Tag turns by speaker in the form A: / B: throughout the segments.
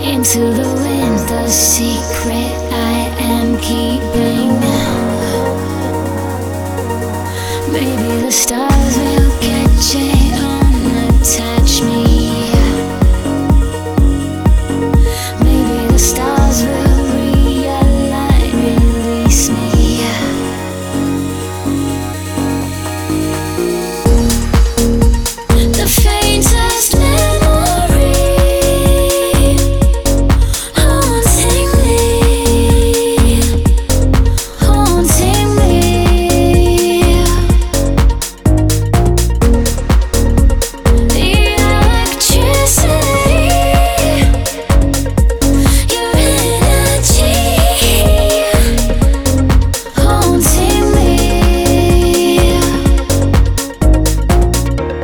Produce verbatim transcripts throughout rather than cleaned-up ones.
A: into the wind, the secret I am keeping. Maybe the stars will catch it on, attach me. Maybe the stars will realign, release me. The faintest memory haunting me, haunting me. The electricity, your energy haunting me.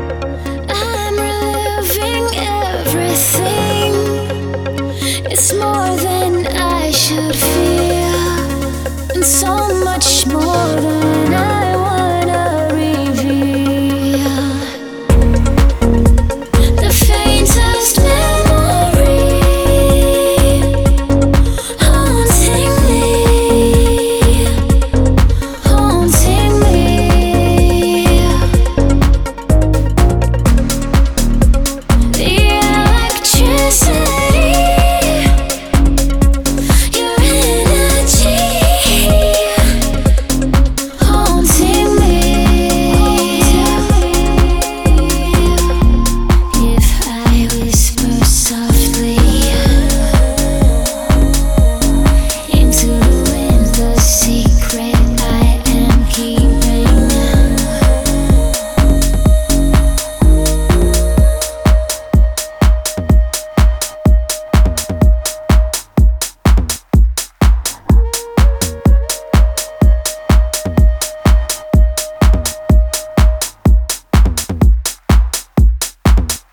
A: I'm reliving everything. It's more